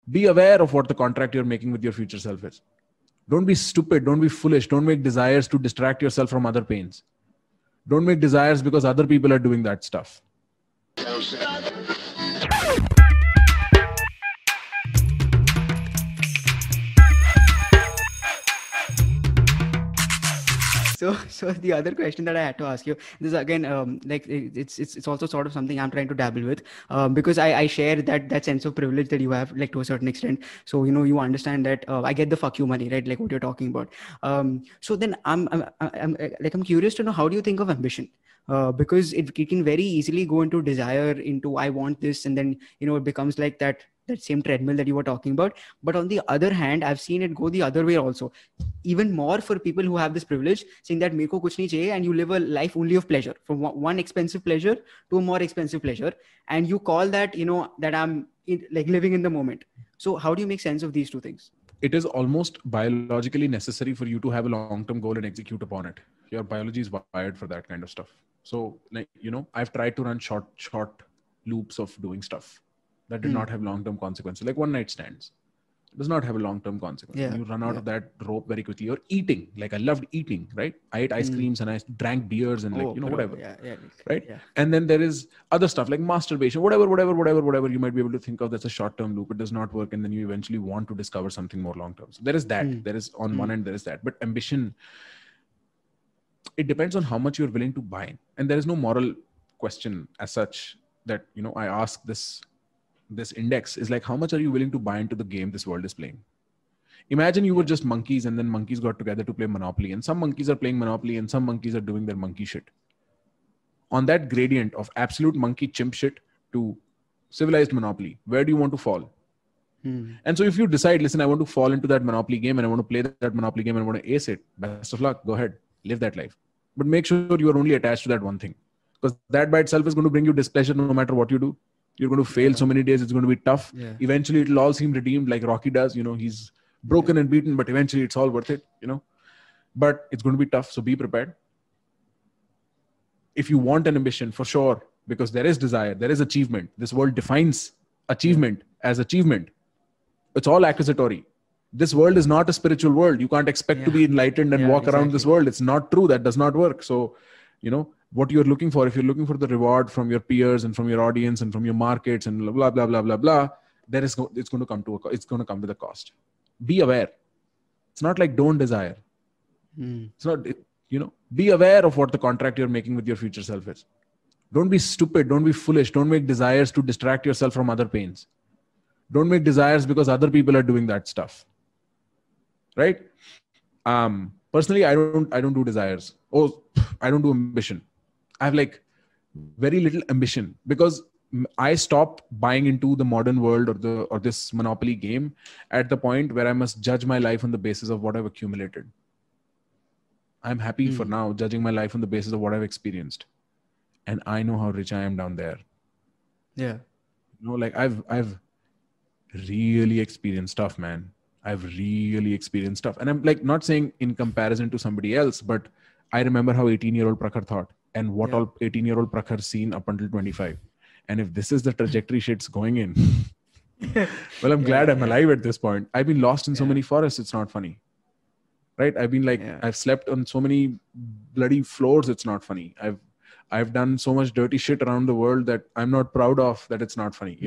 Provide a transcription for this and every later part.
Be aware of what the contract you're making with your future self is. Don't be stupid. Don't be foolish. Don't make desires to distract yourself from other pains. Don't make desires because other people are doing that stuff. So the other question that I had to ask you, this again, it's also sort of something I'm trying to dabble with, because I share that sense of privilege that you have, like, to a certain extent. So you understand that I get the fuck you money, right? Like what you're talking about. So then I'm curious to know, how do you think of ambition? Because it can very easily go into desire, into I want this, and then it becomes like that same treadmill that you were talking about. But on the other hand, I've seen it go the other way also, even more for people who have this privilege, saying that mere ko kuch nahi chahiye, and you live a life only of pleasure, from one expensive pleasure to a more expensive pleasure, and you call that that I'm like living in the moment. So how do you make sense of these two things? It is almost biologically necessary for you to have a long-term goal and execute upon it. Your biology is wired for that kind of stuff. So, like, I've tried to run short loops of doing stuff that did not have long-term consequences, like one night stands. It does not have a long-term consequence. You run out of that rope very quickly. Or eating, like I loved eating, right? I ate ice creams and I drank beers and whatever, right? Yeah. And then there is other stuff like masturbation, whatever you might be able to think of. That's a short-term loop. It does not work, and then you eventually want to discover something more long-term. So there is that. There is on one end, there is that. But ambition, it depends on how much you're willing to buy. And there is no moral question as such that I ask this index is like, how much are you willing to buy into the game this world is playing? Imagine you were just monkeys, and then monkeys got together to play Monopoly, and some monkeys are playing Monopoly and some monkeys are doing their monkey shit. On that gradient of absolute monkey chimp shit to civilized Monopoly, where do you want to fall? And so if you decide, listen, I want to fall into that Monopoly game and I want to play that Monopoly game and I want to ace it, best of luck, go ahead, live that life. But make sure you are only attached to that one thing, because that by itself is going to bring you displeasure no matter what you do. You're going to fail so many days. It's going to be tough. Yeah. Eventually, it'll all seem redeemed, like Rocky does. He's broken and beaten, but eventually it's all worth it, But it's going to be tough, so be prepared. If you want an ambition, for sure, because there is desire, there is achievement. This world defines achievement as achievement. It's all accusatory. This world is not a spiritual world. You can't expect to be enlightened and walk around this world. It's not true. That does not work. So, what you're looking for, if you're looking for the reward from your peers and from your audience and from your markets and blah, blah, blah, blah, blah, it's going to come with a cost. Be aware. It's not like don't desire. It's not, be aware of what the contract you're making with your future self is. Don't be stupid. Don't be foolish. Don't make desires to distract yourself from other pains. Don't make desires because other people are doing that stuff. Right? Personally, I don't do desires. I don't do ambition. I have like very little ambition, because I stop buying into the modern world or this Monopoly game at the point where I must judge my life on the basis of what I've accumulated. I'm happy for now judging my life on the basis of what I've experienced. And I know how rich I am down there. Yeah. Like I've really experienced stuff, man. I've really experienced stuff. And I'm like not saying in comparison to somebody else, but I remember how 18-year-old Prakhar thought and what all 18-year-old Prakhar seen up until 25. And if this is the trajectory shit's going in, well, I'm glad I'm alive at this point. I've been lost in so many forests. It's not funny. Right? I've been like, I've slept on so many bloody floors. It's not funny. I've done so much dirty shit around the world that I'm not proud of, that it's not funny,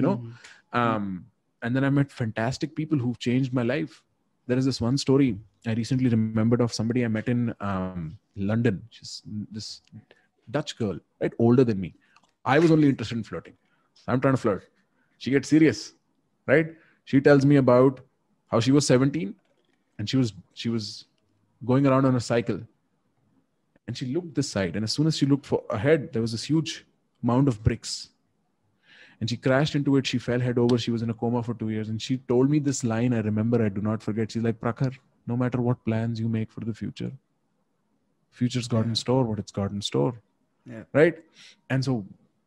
And then I met fantastic people who've changed my life. There is this one story I recently remembered of somebody I met in London. She's this Dutch girl, right? Older than me. I was only interested in flirting. I'm trying to flirt. She gets serious, right? She tells me about how she was 17 and she was going around on a cycle. And she looked this side. And as soon as she looked ahead, there was this huge mound of bricks. And she crashed into it. She fell head over. She was in a coma for 2 years. And she told me this line, I remember, I do not forget. She's like, Prakhar, no matter what plans you make for the future, future's got in store what it's got in store. Yeah. Right? And so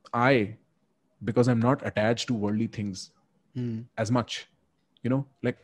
because I'm not attached to worldly things as much, like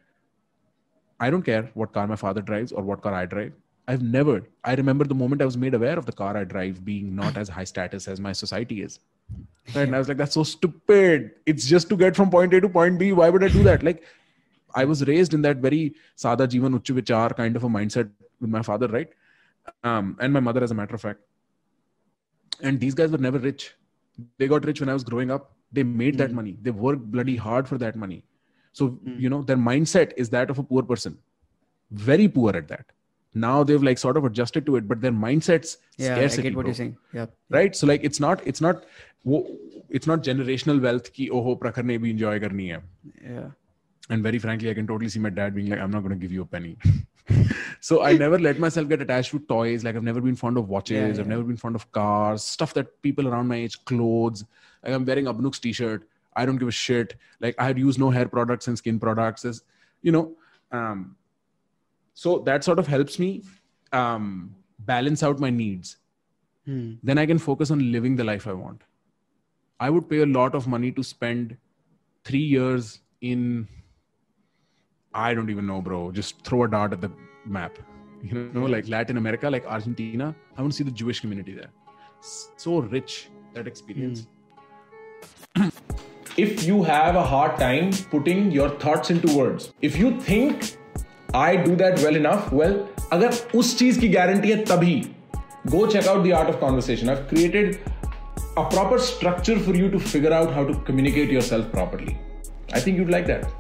I don't care what car my father drives or what car I drive. I remember the moment I was made aware of the car I drive being not as high status as my society is. Right? And I was like, that's so stupid. It's just to get from point A to point B. Why would I do that? Like, I was raised in that very sada jivan uch vichar kind of a mindset with my father, right? And my mother, as a matter of fact. And these guys were never rich. They got rich when I was growing up. They made that money. They worked bloody hard for that money. So, their mindset is that of a poor person. Very poor at that. Now they've like sort of adjusted to it, but their mindset's scarcity. I get what you're saying. Yeah. Right? So like, it's not generational wealth ki oho prakhar ne bhi enjoy karni hai. Yeah. And very frankly, I can totally see my dad being like, I'm not going to give you a penny. So I never let myself get attached to toys. Like I've never been fond of watches. I've never been fond of cars, stuff that people around my age, clothes. Like I'm wearing Abnuk's t-shirt. I don't give a shit. Like I use no hair products and skin products. So that sort of helps me balance out my needs. Then I can focus on living the life I want. I would pay a lot of money to spend 3 years in, I don't even know, bro. Just throw a dart at the map. Like Latin America, like Argentina. I want to see the Jewish community there. So rich, that experience. If you have a hard time putting your thoughts into words, if you think I do that well enough, well, agar us cheez ki guarantee hai tabhi, go check out The Art of Conversation. I've created a proper structure for you to figure out how to communicate yourself properly. I think you'd like that.